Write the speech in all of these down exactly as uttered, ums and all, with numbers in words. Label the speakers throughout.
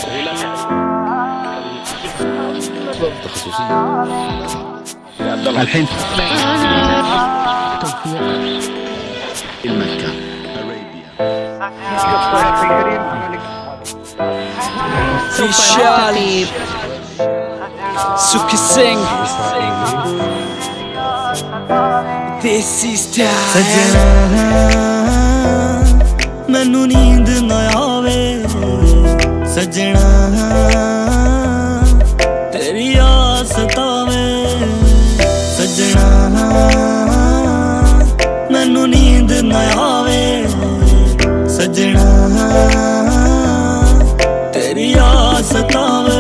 Speaker 1: تخصصية الحين المكة
Speaker 2: Vishal Sukhi Singh Desi style
Speaker 3: सजना मैनू नींद ना आवे सजना तेरी आस सतावे सजना मैनू नींद ना आवे सजना तेरी आस सतावे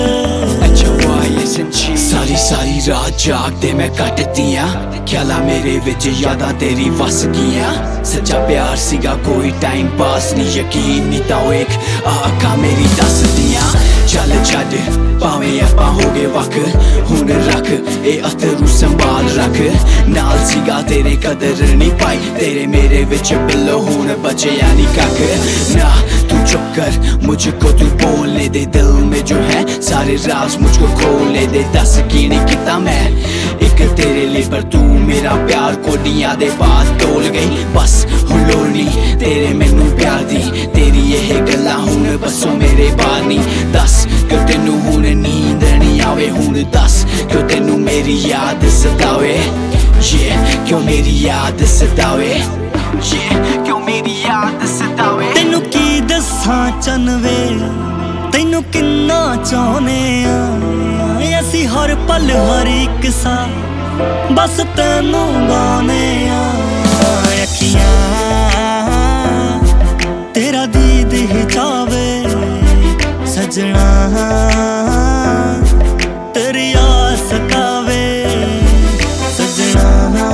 Speaker 2: सारी सारी रात जागदे मैं कटदियां ख्याला मेरे विच यादां तेरी वस गियां सच्चा प्यार सीगा कोई टाइम पास नहीं यकीन नहीं तां एक अक्खां मेरी दसदियां चल छड्ड भावें आपां हो गए वक हुण रख ए अथरू संभाल रख नाल सीगा तेरे कदर नहीं पाई तेरे मेरे विच बिल्लो हुण बचया नहीं कख ना तू चुप कर मुझको तू बोलने दे दिल में जो है सारे राज मुझको खोलने दे दस की नहीं किता मैं एक तेरे लिए पर तू मेरा प्यार कोडियां दे बाद तोल गई बस हुण लोड़ नहीं तेरे मैनू प्यार दी तेरी यह गल्लां हुण बसो मेरे बानी दस क्यों तेनू हुण नींद नहीं आवे हुण दस क्यों तेनू मेरी याद सतावे ये क्यों मेरी याद सतावे ये क्यों मेरी याद सतावे
Speaker 3: तेनू की दसां चनवे तेनू किन्ना चाहने आ असी हर पल हर एक सा बस तेनू गाने आ अखियां तेरा दीद ही चावे सजना तेरी आस सतावे सजना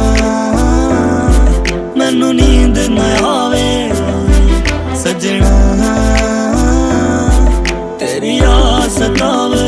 Speaker 3: मैनू नींद ना आवे सजना तेरी आस सतावे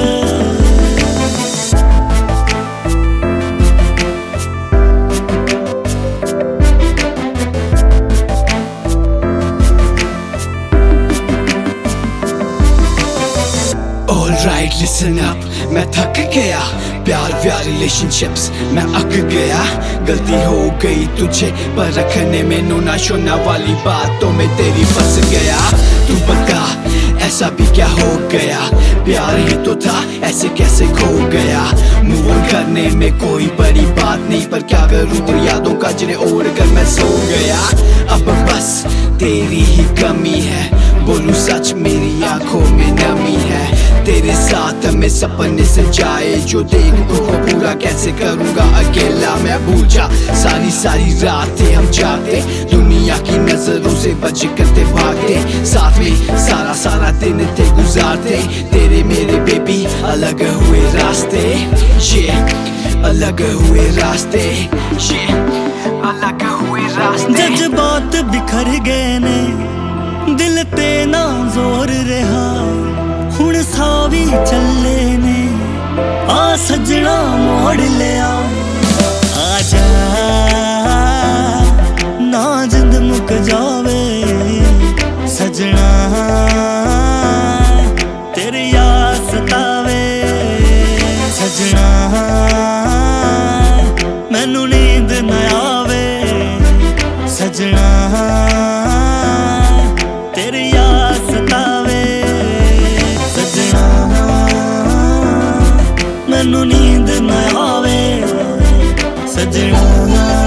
Speaker 2: Alright, listen up, मैं थक गया प्यार व्यार रिलेशनशिप्स मैं अक गया गलती हो गई तुझे पर रखने में नोना शोना वाली बातों में तेरी फंस गया तू बता ऐसा भी क्या हो गया प्यार ही तो था ऐसे कैसे खो गया मूव ऑन करने में कोई बड़ी बात नहीं पर क्या करूं तेरी यादों का जिन्हें ओढ़ कर मैं सो गया अब बस तेरी ही कमी है बोलूं सच मेरी आंखों में नमी है तेरे साथ में सपने सजाए जो देखूं वो पूरा कैसे करूंगा अकेला मैं भूल जा सारी सारी रातें हम जाते दुनिया की नजरों से बच करते भागते साथ में सारा सारा दिन थे गुजारते तेरे मेरे बेबी अलग हुए रास्ते ये अलग हुए रास्ते ये अलग हुए रास्ते
Speaker 3: जज्बात बिखर गए ने दिल ते ना जोर रहा हुण सावी चले ने आ सजना मोड़ लिया आजा ना जिंद मुक जावे सजना तेरी याद सतावे सजना मैनू नींद ना आवे सजना तेरी याद सतावे सजना मैनू नींद ना आवे सजना।